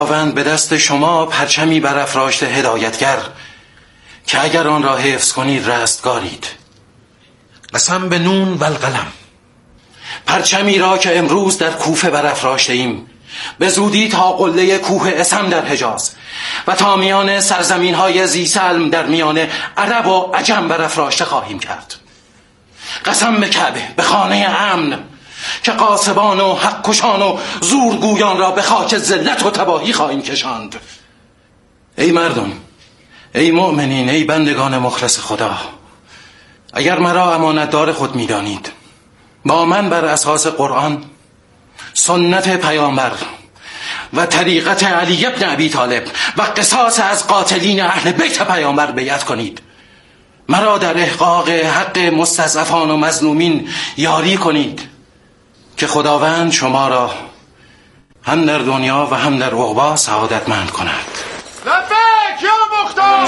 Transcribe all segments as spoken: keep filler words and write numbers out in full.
خداوند به دست شما پرچمی برافراشته هدایتگر که اگر آن را حفظ کنید رستگارید. قسم به نون و القلم، پرچمی را که امروز در کوفه برافراشته ایم به زودی تا قله کوه اسم در حجاز و تا میان سرزمین های زیسلم در میان عرب و عجم برافراشته خواهیم کرد. قسم به کعبه، به خانه امن که قاسبان و حق کشان و زورگویان را به خاک ذلت و تباهی خواهیم کشاند. ای مردم، ای مؤمنین، ای بندگان مخلص خدا، اگر مرا امانتدار خود می‌دانید با من بر اساس قرآن، سنت پیامبر و طریقت علی ابن ابی طالب و قصاص از قاتلین اهل بیت پیامبر بیعت کنید. مرا در احقاق حق مستضعفان و مظلومین یاری کنید که خداوند شما را هم در دنیا و هم در عقبی سعادتمند کند. لبیک یا مختار.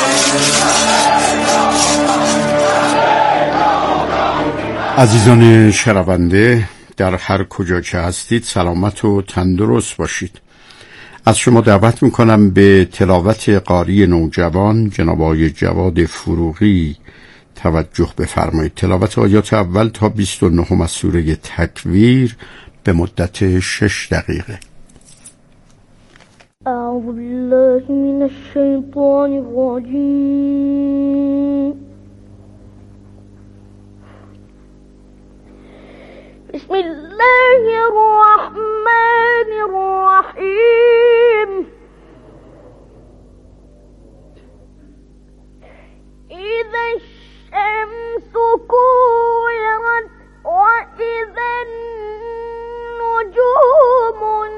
عزیزان شنونده، در هر کجا که هستید سلامت و تندرست باشید. از شما دعوت میکنم به تلاوت قاری نوجوان جناب آقای جواد فروغی توجه بفرمایید. تلاوت آیات اول تا بیست و نه از سوره تکویر به مدت شش دقیقه. اعوذ بالله من الشیطان الرجیم. بسم الله الرحمن الرحیم. اذا الشمس كورت وإذا النجوم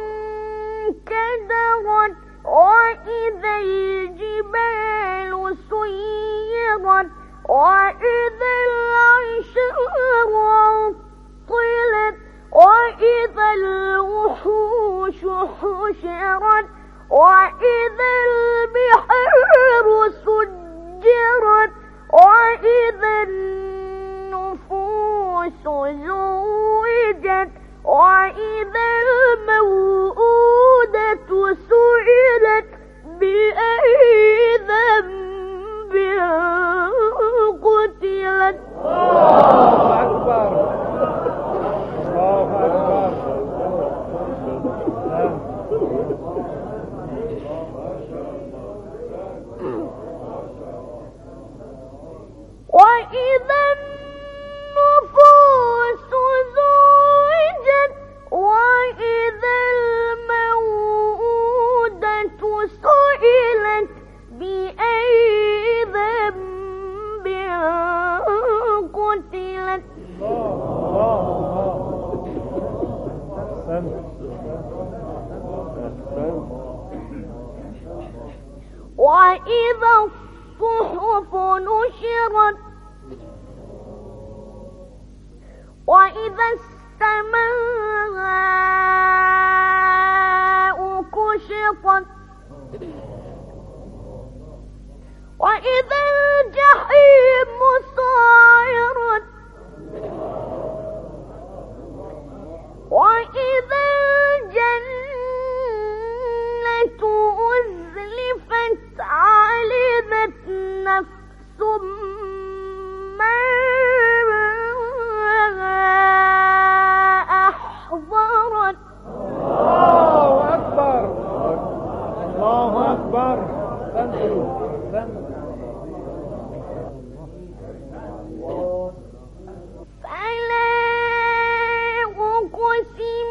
انكدرت وإذا الجبال سيرت وإذا العشار عطلت وإذا الوحوش حشرت وإذا البحار سجرت وإذا النفوس زوجت وإذا الموءودة سئلت بأي ذنب قتلت. الله أكبر. الله أكبر. وإذا النفوس زوجت وإذا الموءودة سئلت بأي ذنب قتلت. وإذا الصحف نشرت وإذا السماء كشطت وإذا الجحيم سعرت وإذا الجنة أزلفت علمت نفس ما أحضرت. الله أكبر. الله أكبر. فلا أقسم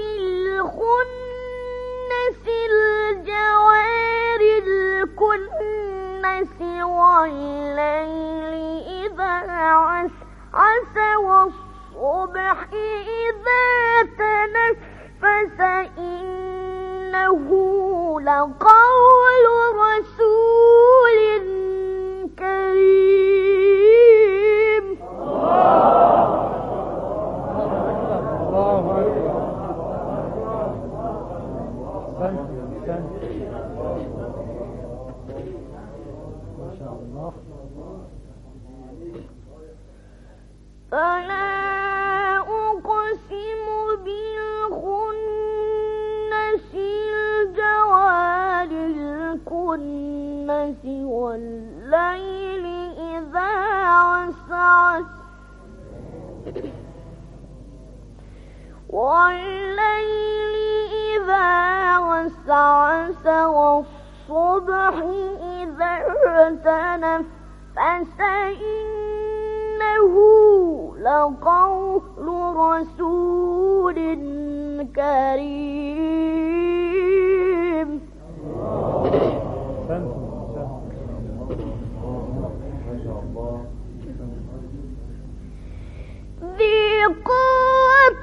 بالخنس الجوار الكنس والليل إذا عسعس والصبح إذا تنفس إنه لقول رسول كريم. الله أكبر. ما شاء الله. فلا أقسم بالخنس الجوار والليل إذا عسعس والليل إذا عسعس والصبح إذا تنفس إنه لقول رسول كريم. ذي قوة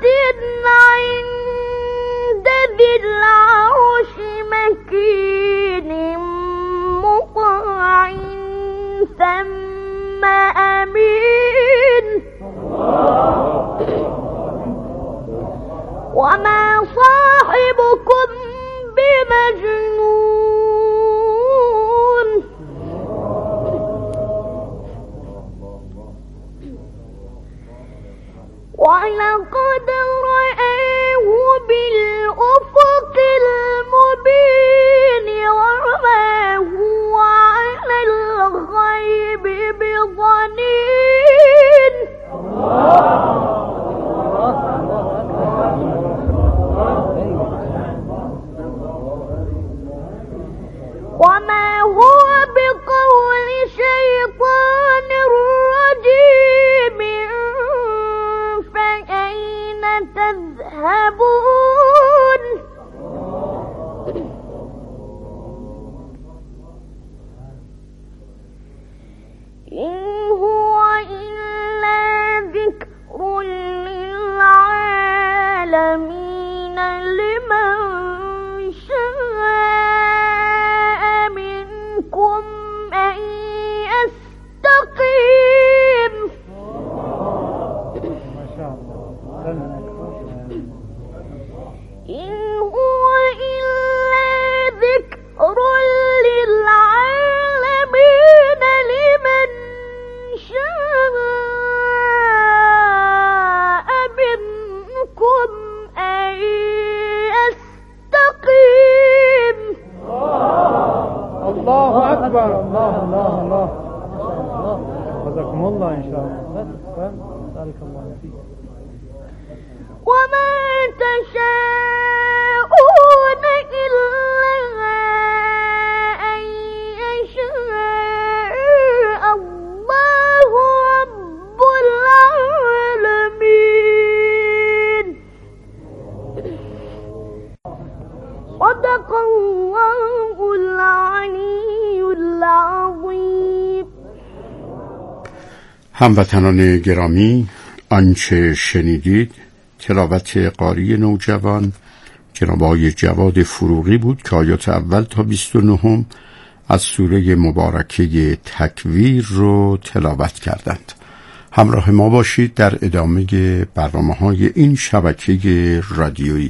عند ذي العرش مكين مطاع ثم أمين. وما صاحبكم بمجنون. ولقد رآه بالأفق المبين وما هو على الغيب بضنين. وما هو بقول شيطان رجيم فأين تذهبون. إن هو إلا ذكر للعالمين لمن شاء منكم أن يستقيم. إن هو إلا ذكر للعالمين لمن شاء منكم أن يستقيم. الله أكبر. الله الله الله. جزاكم الله إن شاء الله. بارك الله فيك. وما تشاءون إلا أن يشاء الله رب العالمين. صدق الله العلي العظيم. هموطنان گرامی، آنچه شنیدید تلاوت قاری نوجوان جناب آقای جواد فروغی بود که آیات اول تا بیست و نهم از سوره مبارکه تکویر رو تلاوت کردند. همراه ما باشید در ادامه برنامه‌های این شبکه رادیویی.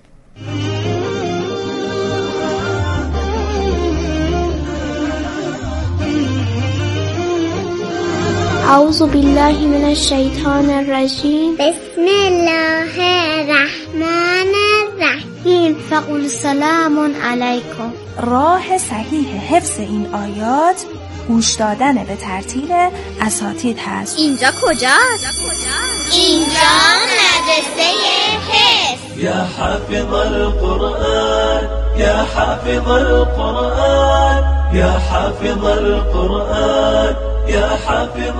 اعوذ بالله من الشیطان الرجیم. بسم الله الرحمن الرحیم. فقل سلام علیکم. راه صحیح حفظ این آیات گوش دادن به ترتیل اساتید هست. اینجا کجاست؟ اینجا مدرسه حفظ. یا حافظ القرآن یا حافظ القرآن یا حافظ القرآن یا حافظ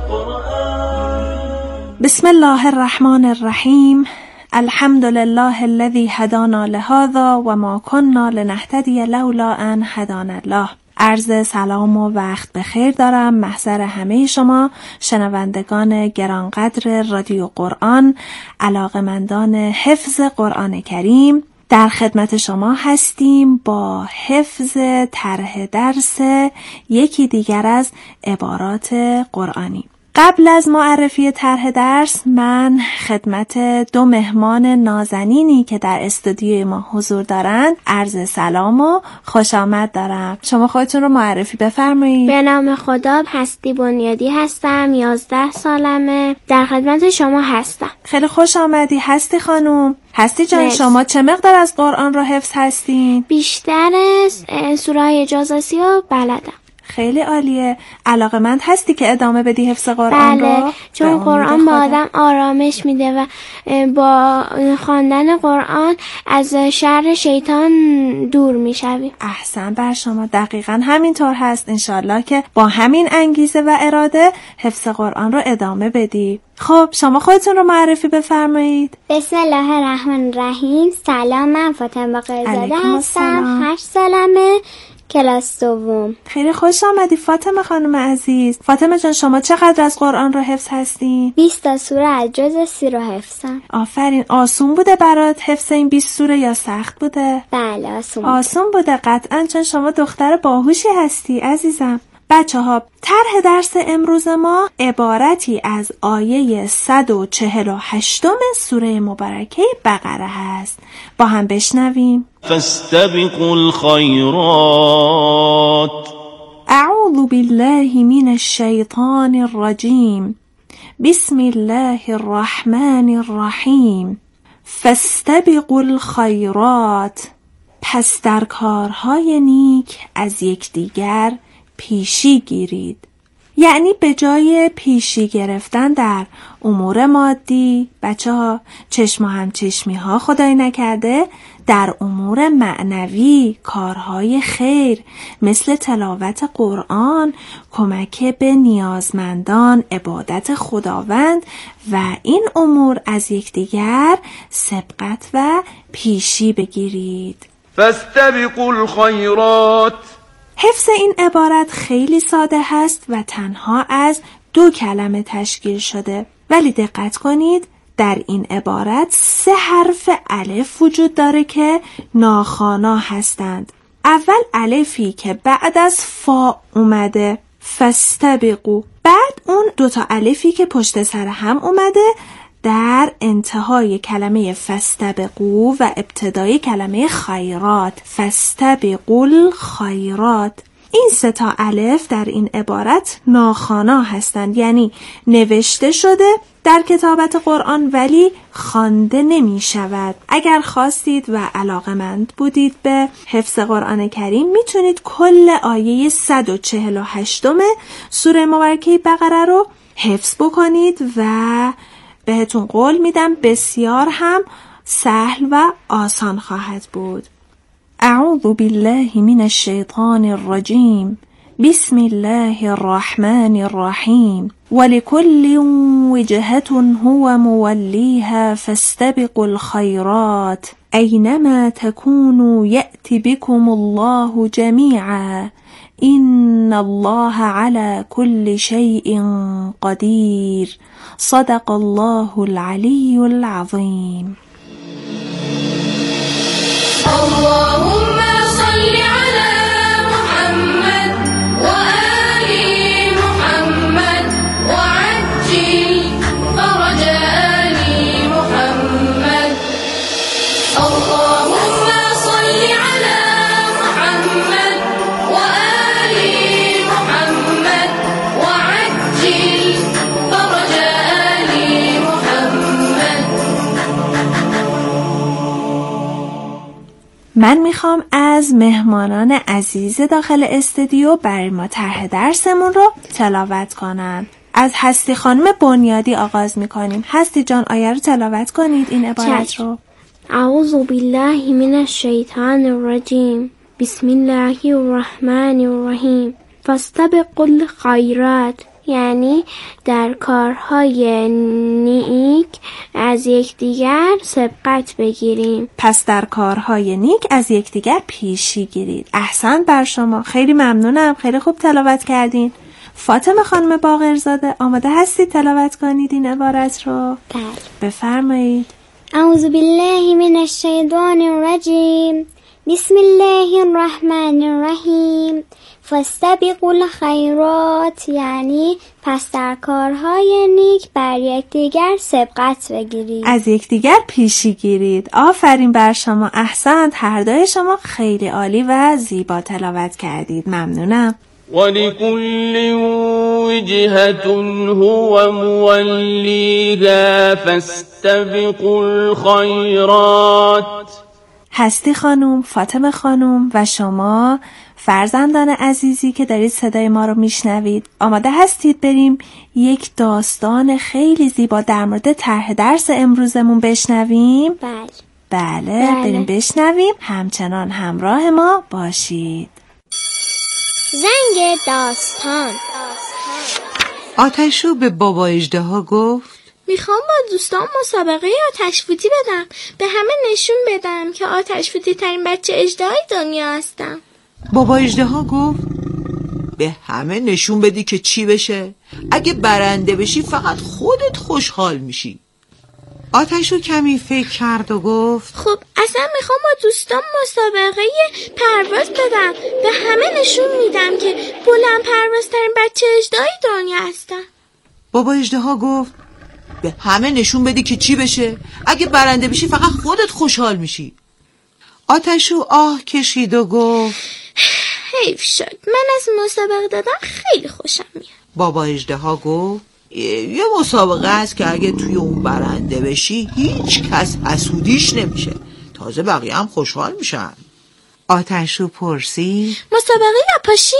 القرآن. بسم الله الرحمن الرحیم. الحمد لله الذي هدانا لهذا و ما كنا لنهتدي لولا ان هدانا الله. عرض سلام و وقت بخیر دارم محضر همه شما شنوندگان گرانقدر رادیو قرآن، علاقمندان حفظ قرآن کریم. در خدمت شما هستیم با حفظ طرح درس یکی دیگر از عبارات قرآنی. قبل از معرفی طرح درس من خدمت دو مهمان نازنینی که در استودیوی ما حضور دارند عرض سلام و خوش آمد دارم. شما خودتون رو معرفی بفرمایید. به نام خدا، هستی بنیادی هستم، یازده سالمه، در خدمت شما هستم. خیلی خوش آمدی هستی خانم. هستی جان مرسی. شما چه مقدار از قرآن رو حفظ هستین؟ بیشتر از سوره های جزاسی رو بلدم. خیلی عالیه. علاقه‌مند هستی که ادامه بدی حفظ قرآن بله، رو؟ چون قرآن به آدم آرامش میده و با خواندن قرآن از شر شیطان دور میشوی. احسن بر شما، دقیقاً همینطور هست. انشالله که با همین انگیزه و اراده حفظ قرآن رو ادامه بدی. خب شما خودتون رو معرفی بفرمایید. بسم الله الرحمن الرحیم. سلام، من فاطمه باقرزاده هستم. هشت سالمه، کلاس دوم. خیلی خوش آمدی فاطمه خانم عزیز. فاطمه جان شما چقدر از قرآن رو حفظ هستین؟ بیست تا سوره از جزء سی رو حفظم. آفرین. آسون بوده برات حفظ این بیست سوره یا سخت بوده؟ بله آسون بوده. آسون بوده قطعاً، چون شما دختر باهوشی هستی عزیزم. بچه ها، طرح درس امروز ما عبارتی از آیه صد و چهل و هشت سوره مبارکه بقره هست. با هم بشنویم. فاستبقوا الخيرات. اعوذ بالله من الشیطان الرجیم. بسم الله الرحمن الرحیم. فاستبقوا الخیرات. پس در کارهای نیک از یکدیگر پیشی گیرید. یعنی به جای پیشی گرفتن در امور مادی، بچه ها چشم و همچشمی ها خدای نکرده، در امور معنوی، کارهای خیر مثل تلاوت قرآن، کمک به نیازمندان، عبادت خداوند و این امور از یکدیگر سبقت و پیشی بگیرید. فاستبقوا الخيرات. حفظ این عبارت خیلی ساده هست و تنها از دو کلمه تشکیل شده، ولی دقت کنید در این عبارت سه حرف الف وجود داره که ناخوانا هستند. اول الفی که بعد از فا اومده، فاستبقوا، بعد اون دوتا الفی که پشت سر هم اومده در انتهای کلمه فاستبقوا و ابتدای کلمه خیرات، فاستبقوا الخیرات. این سه تا الف در این عبارت ناخوانا هستند، یعنی نوشته شده در کتابت قرآن ولی خوانده نمی شود. اگر خواستید و علاقمند بودید به حفظ قرآن کریم میتونید کل آیه صد و چهل و هشت سوره مبارکه بقره رو حفظ بکنید و بهتون قول میدم بسیار هم سهل و آسان خواهد بود. اعوذ بالله من الشیطان الرجیم. بسم الله الرحمن الرحیم. ولكل وجهة هو موليها فاستبقوا الخيرات أينما تكونوا يأت بكم الله جميعا إن الله على كل شيء قدير. صدق الله العلي العظيم. اللهم صل على محمد وآل محمد وعجل فرج آل محمد. اللهم صل على محمد وآل محمد وعجل فرج آل محمد. من میخوام از مهمانان عزیز داخل استودیو برای ما طرح درسمون رو تلاوت کنن. از هستی خانم بنیادی آغاز میکنیم. هستی جان آیه رو تلاوت کنید، این عبارت رو. اعوذ بالله من الشیطان الرجیم. بسم الله الرحمن الرحیم. فاستبقوا الخیرات، یعنی در کارهای نیک از یکدیگر سبقت بگیریم. پس در کارهای نیک از یکدیگر پیشی گیرید. احسن بر شما، خیلی ممنونم، خیلی خوب تلاوت کردین. فاطمه خانم باقرزاده آماده هستید تلاوت کنید این عبارت رو؟ بله. بفرمایید. اعوذ بالله من الشیطان الرجیم. بسم الله الرحمن الرحیم. فاستبقوا الخیرات، یعنی پس در کارهای نیک بر یکدیگر سبقت بگیرید، از یکدیگر پیشی گیرید. آفرین بر شما، احسنت، هر دوی شما خیلی عالی و زیبا تلاوت کردید. ممنونم. ولكل وجهة هو موليها فاستبقوا الخيرات. هستی خانم، فاطمه خانم و شما فرزندان عزیزی که دارید صدای ما رو میشنوید، آماده هستید بریم یک داستان خیلی زیبا در مورد طرح درس امروزمون بشنویم؟ بله. بله بریم بشنویم، همچنان همراه ما باشید. زنگ داستان. آتشو به بابا اژدها گفت میخوام با دوستان مسابقه آتش فوتی بدم، به همه نشون بدم که آتش فوتی ترین بچه اژدهای دنیا هستم. بابا اژدها گفت به همه نشون بدی که چی بشه؟ اگه برنده بشی فقط خودت خوشحال میشی. آتشو کمی فکر کرد و گفت خب اصلا میخوام با دوستان مسابقه پرواز بدم، به همه نشون میدم که بلند پروازترین بچه اژدهای دنیا هستم. بابا اژدها گفت به همه نشون بدی که چی بشه؟ اگه برنده بشی فقط خودت خوشحال میشی. آتشو آه کشید و گفت حیف شد، من از مسابقه دادن خیلی خوشم میاد. بابا اژدها گفت یه مسابقه است که اگه توی اون برنده بشی هیچ کس حسودیش نمیشه، تازه بقیه هم خوشحال میشن. آتشو پرسید مسابقه لاپاشی؟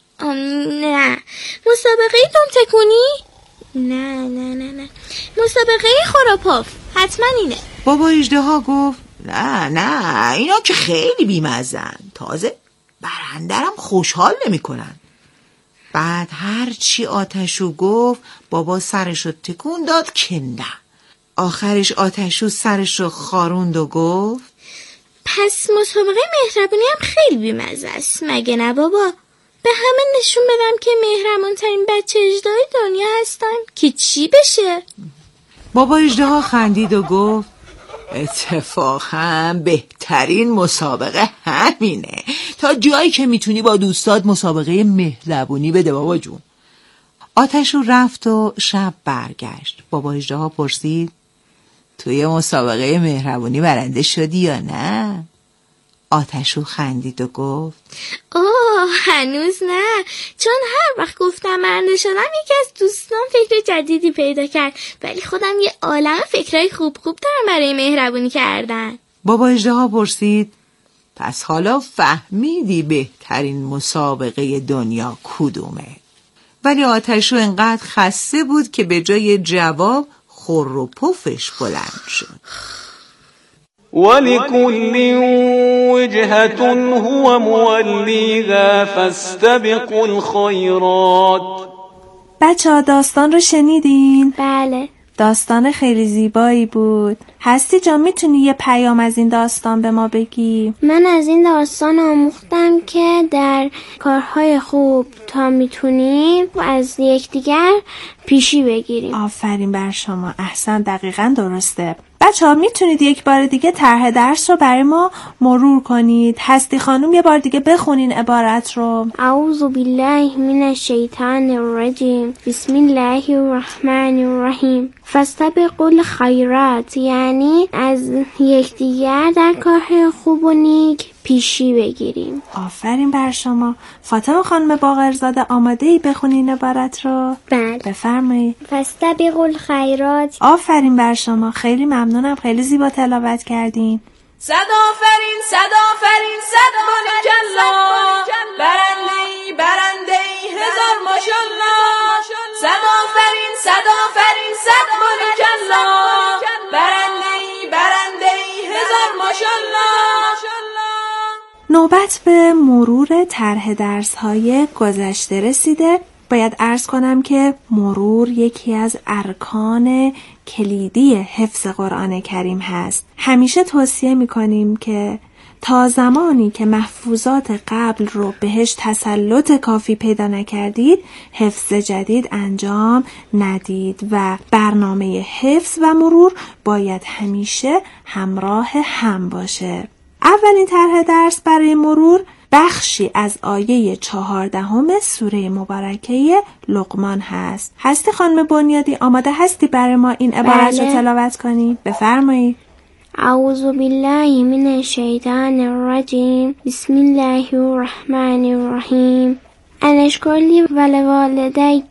نه. مسابقه دم تکونی؟ نه نه نه نه. مسابقه خوراپاف حتما اینه. بابا اژدها گفت نه نه اینا که خیلی بیمزن، تازه برندرم خوشحال نمی کنن. بعد هر چی آتشو گفت بابا سرشو تکون داد که نه. آخرش آتشو سرشو خاروند و گفت پس مسابقه مهربونی هم خیلی بیمزه است مگه نه بابا؟ به همه نشون بدم که مهربون ترین بچه اژدهای دنیا هستم که چی بشه؟ بابا اژدها خندید و گفت اتفاقا بهترین مسابقه همینه، تا جایی که میتونی با دوستات مسابقه مهربونی بده بابا جون. آتشو رفت و شب برگشت. بابا اژدها پرسید توی مسابقه مهربونی برنده شدی یا نه؟ آتشو خندید و گفت اوه هنوز نه، چون هر وقت گفتم برنده شدم یکی از دوستان فکر جدیدی پیدا کرد، ولی خودم یه عالم فکرای خوب خوب دارم برای مهربونی کردن. بابا اژدها پرسید پس حالا فهمیدی بهترین مسابقه دنیا کدومه؟ ولی آتشو انقدر خسته بود که به جای جواب خر و پفش بلند شد. ولكل وجهة هو موليها فاستبقوا الخيرات. بچه ها داستان رو شنیدین؟ بله. داستان خیلی زیبایی بود. هستی جان میتونی یه پیام از این داستان به ما بگی؟ من از این داستان آموختم که در کارهای خوب تا میتونیم از یکدیگر پیشی بگیریم. آفرین بر شما، احسن، دقیقاً درسته. بچه ها میتونید یک بار دیگه طرح درس رو برای ما مرور کنید؟ هستی خانم یه بار دیگه بخونین عبارت رو. اعوذ بالله من الشیطان الرجیم بسم الله الرحمن الرحیم فاستبقوا الخیرات، یعنی از یکدیگر در کارهای خوب و نیک پیشی بگیریم. آفرین بر شما. فاطمه خانم باقرزاده آماده ای بخونین عبارت رو؟ بله. بفرمایید. فاستبقوا الخیرات. آفرین بر شما، خیلی ممنونم، خیلی زیبا تلاوت کردین. صد آفرین صد آفرین صد بارکالله، برنده ای برنده ای هزار ماشاءالله. صد آفرین صد آفرین صد بارکالله، برنده ای برنده ای هزار ماشاءالله. نوبت به مرور طرح درس‌های گذشته رسیده. باید عرض کنم که مرور یکی از ارکان کلیدی حفظ قرآن کریم هست. همیشه توصیه می‌کنیم که تا زمانی که محفوظات قبل رو بهش تسلط کافی پیدا نکردید، حفظ جدید انجام ندید و برنامه حفظ و مرور باید همیشه همراه هم باشه. اولین طرح درس برای مرور بخشی از آیه چهاردهم سوره مبارکه لقمان هست. هستی خانم بنیادی آماده هستی برای ما این عبارت رو تلاوت کنی؟ بفرمایید. اعوذ بالله من الشیطان الرجیم بسم الله الرحمن الرحیم ان اشکر لی ولوالدیک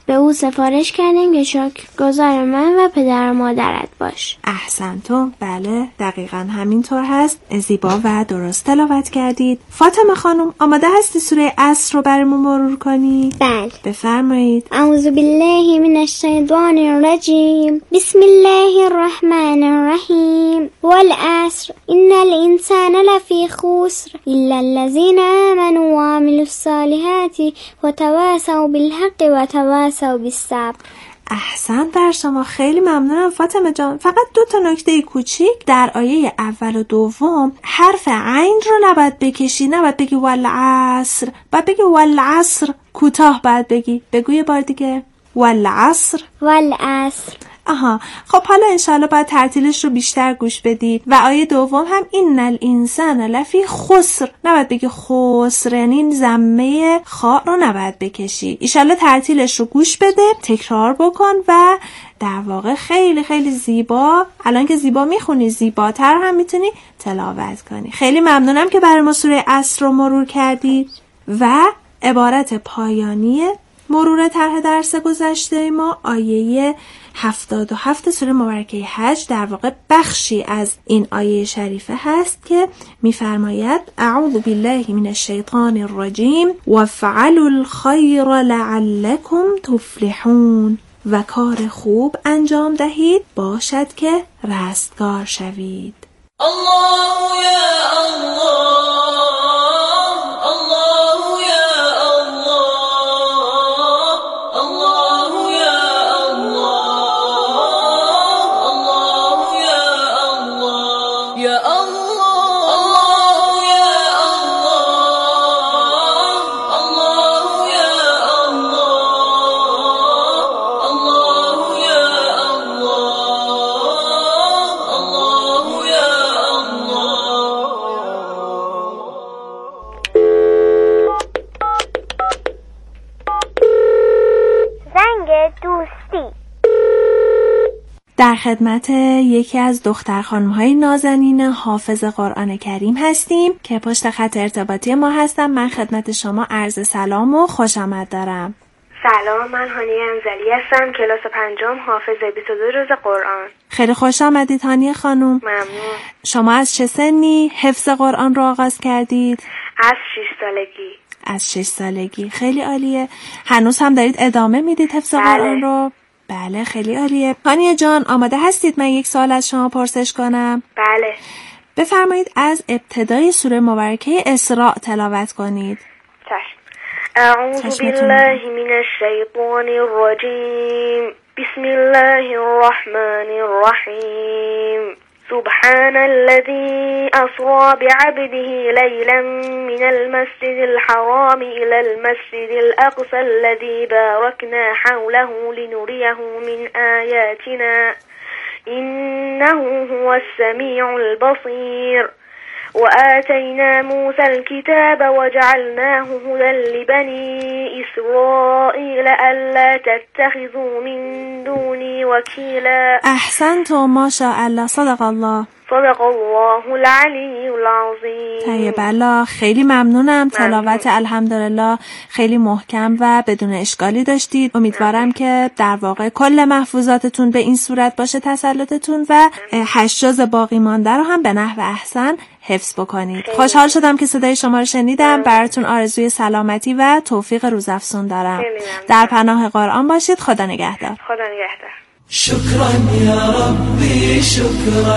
به او سفارش کردیم که شکرگزار من و پدر و مادرت باش. احسنتم. بله دقیقاً همینطور هست. زیبا و درست تلاوت کردید. فاطمه خانم آماده هستی سوره عصر رو برامون مرور کنی؟ بله. بفرمایید. اعوذ بالله من الشیطان الرجیم. بسم الله الرحمن الرحیم. والعصر ان الانسان لفی خسر الا الذين آمنوا وعملوا الصالحات وتواصوا بالحق وتواصوا بالصبر. احسن بر شما، خیلی ممنونم فاطمه جان. فقط دو تا نکته کوچیک در آیه اول و دوم حرف عین رو نباید بکشی، نباید بگی والعصر، باید بگی والعصر، کوتاه باید بگی. بگو یه بار دیگه والعصر. والعصر. آها خب حالا انشالله باید ترتیلش رو بیشتر گوش بدید. و آیه دوم هم این الانسان لفی خسر، نباید بگی خسر، یعنی ضمه خاء رو نباید بکشی. انشالله ترتیلش رو گوش بده، تکرار بکن و در واقع خیلی خیلی زیبا، الان که زیبا میخونی زیباتر هم میتونی تلاوت کنی. خیلی ممنونم که برای ما سوره عصر رو مرور کردی. و عبارت پایانی مرور طرح درس گذشته ما آیه هفتاد و هفت سوره مبارکه حج، در واقع بخشی از این آیه شریفه هست که میفرماید اعوذ بالله من الشیطان الرجیم وفعلوا الخیر لعلکم تفلحون، و کار خوب انجام دهید باشد که رستگار شوید. الله یا الله، الله یا الله، الله یا الله، الله یا الله، یا الله، الله یا الله، الله یا الله، الله یا در خدمت یکی از دختر خانم‌های نازنین حافظ قرآن کریم هستیم که پشت خط ارتباطی ما هستم. من خدمت شما عرض سلام و خوش آمد دارم. سلام، من هانیه انزلی هستم، کلاس پنجم، حافظ بیست و دو روز قرآن. خیلی خوش آمدید هانیه خانم. ممنون. شما از چه سنی حفظ قرآن رو آغاز کردید؟ از شش سالگی. از شش سالگی. خیلی عالیه. هنوز هم دارید ادامه میدید حفظ بله. قرآن رو؟ بله خیلی عالیه. هانیه جان آماده هستید من یک سوال از شما پرسش کنم؟ بله. بفرمایید از ابتدای سوره مبارکه اسراء تلاوت کنید. چشم. اعوذ بالله من الشیطان الرجیم. بسم الله الرحمن الرحیم. سبحان الذي أسرى بعبده ليلا من المسجد الحرام إلى المسجد الأقصى الذي باركنا حوله لنريه من آياتنا إنه هو السميع البصير. وآتينا موسى الكتاب وجعلناه هدى لبني إسرائيل ألا تتخذوا من دوني وكيلا. احسنتم ما شاء الله. صدق الله. صدق الله العلی العظیم. طیب الله. خیلی ممنونم. تلاوت الحمدلله خیلی محکم و بدون اشکالی داشتید. امیدوارم که در واقع کل محفوظاتتون به این صورت باشه تسلطتون و هشت جز باقی مانده رو هم به نحو احسن حفظ بکنید. خوشحال شدم که صدای شما رو شنیدم. براتون آرزوی سلامتی و توفیق روزافزون دارم. در پناه قرآن باشید. خدا نگهدار. خدا نگهدار. شكرا يا ربي شكرا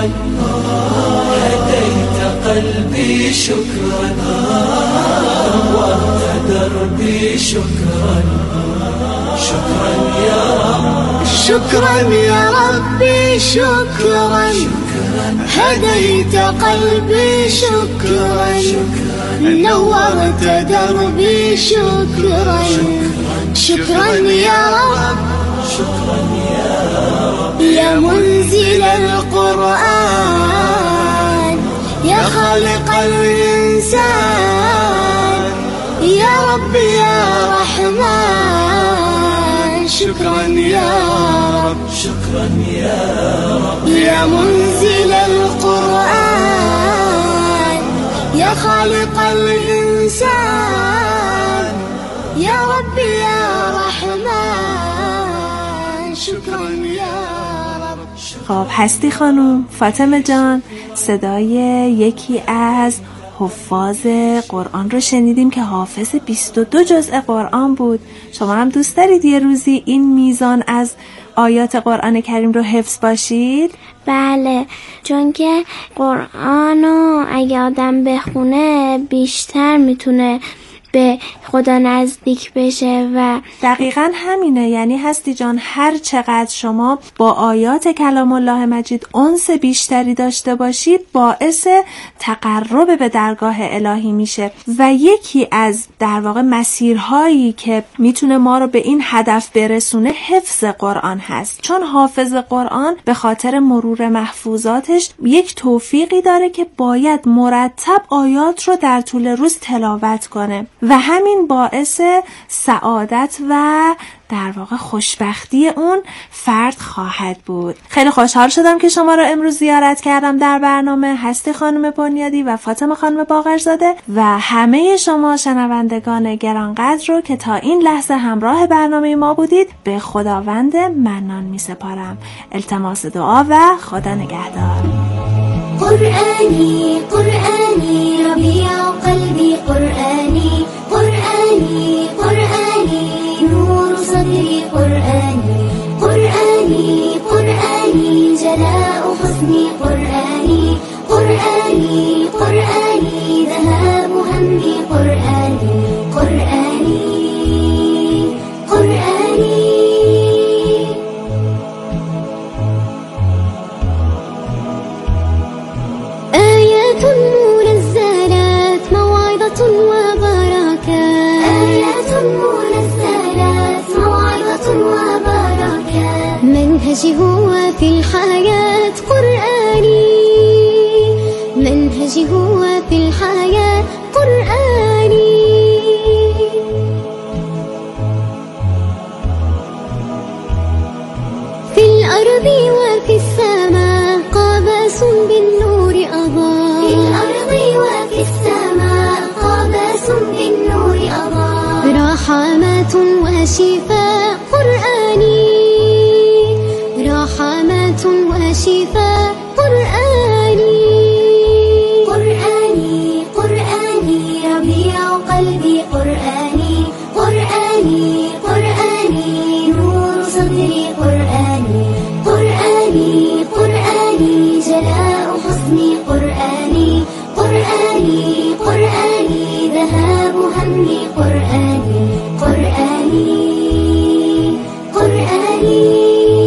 هديت قلبي شكرا نورت دربي شكرا شكرا يا رب شكرا يا ربي شكرا هديت قلبي شكرا نورت دربي شكرا شكرا يا رب شكرا يا رب يا منزل القرآن يا خالق الإنسان يا رب يا رحمن شكرا يا رب شكرا يا رب يا منزل القرآن يا خالق الإنسان يا رب يا رحمن خب هستی خانم، فاطمه جان، صدای یکی از حفاظ قرآن رو شنیدیم که حافظ بیست و دو جزء قرآن بود. شما هم دوست دارید یه روزی این میزان از آیات قرآن کریم رو حفظ باشید؟ بله، چون که قرآن رو اگه آدم بخونه بیشتر میتونه به خدا نزدیک بشه و دقیقاً همینه. یعنی هستی جان هر چقدر شما با آیات کلام الله مجید انس بیشتری داشته باشید باعث تقرب به درگاه الهی میشه و یکی از در واقع مسیرهایی که میتونه ما رو به این هدف برسونه حفظ قرآن هست، چون حافظ قرآن به خاطر مرور محفوظاتش یک توفیقی داره که باید مرتب آیات رو در طول روز تلاوت کنه و همین باعث سعادت و در واقع خوشبختی اون فرد خواهد بود. خیلی خوشحال شدم که شما رو امروز زیارت کردم در برنامه. هستی خانم بنیادی و فاطمه خانم باقرزاده و همه شما شنوندگان گرانقدر رو که تا این لحظه همراه برنامه ما بودید به خداوند منان می سپارم. التماس دعا و خدا نگهدار. قرآني قرآني ربيع قلبي قرآني قرآني قرآني نور صدري قرآني قرآني قرآني جلاء حزني قرآني قرآني قرآني ذهاب همي قرآني قرآني قرآني آيات منزلات موعظة وبركات آيات منزلات موعظة وبركات منهجي هو في الحياة قرآني منهجي هو في الحياة قرآني في الأرض وفي السماء قابس بالنور أضاء في الأرض وفي السماء قابس بالنور أضاء رحمات وشفاء قرآني رحمات وشفاء قرآني قرآني قرآني ربيع قلبي قرآني قرآني قرآني نور صدري قرآني قرآني قرآني جلاء حزني قرآني قرآني قرآني ذهاب همي قرآني قرآني قرآني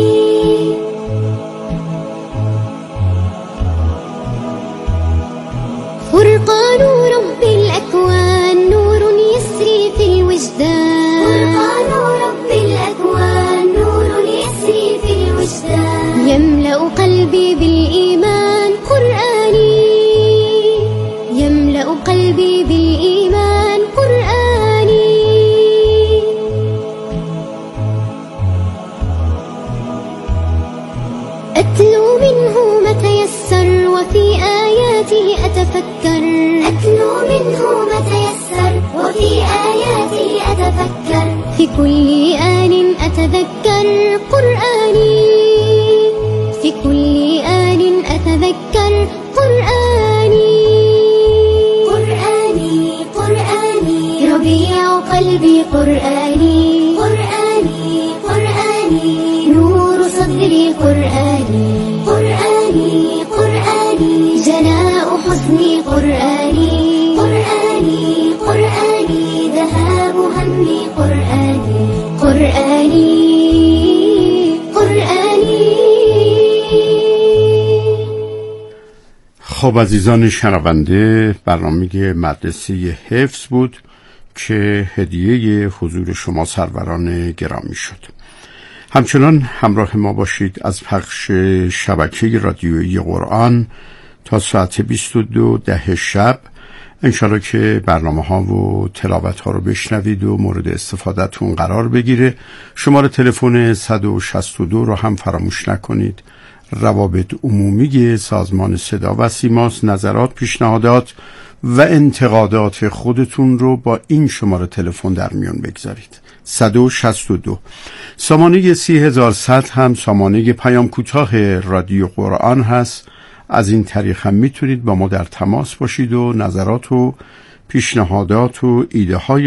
فرقان رب الأكوان نور يسري في الوجدان فرقان رب الأكوان نور يسري في الوجدان يملأ قلبي بالإيمان قرآني يملأ قلبي بالإيمان قرآني أتلو منه ما تيسر وفي آياته أتفكر أتلو منه ما تيسر وفي آياته أتفكر في كل آن أتذكر قرآني في كل آن أتذكر قرآني قرآني قرآني ربيع قلبي قرآني قرآني قرآني نور صدري قرآني قرآني قرآني جلاء حزني قرآني قرآني قرآني ذهاب همي قرآني قرآني قرآني. خب عزیزان شنونده، برنامه مدرسه حفظ بود که هدیه حضور شما سروران گرامی شد. همچنان همراه ما باشید از پخش شبکه رادیویی قرآن تا ساعت بیست و دو ده شب، انشالله که برنامه ها و تلاوت ها رو بشنوید و مورد استفادهتون قرار بگیره. شماره تلفن صد و شصت و دو رو هم فراموش نکنید، روابط عمومی سازمان صدا و سیماست. نظرات، پیشنهادات و انتقادات خودتون رو با این شماره تلفن در میون بگذارید. صد و شصت و دو سامانه سی هزار صد هم سامانه پیام کوتاه رادیو قرآن هست. از این طریق هم میتونید با ما در تماس باشید و نظرات و پیشنهادات و ایده های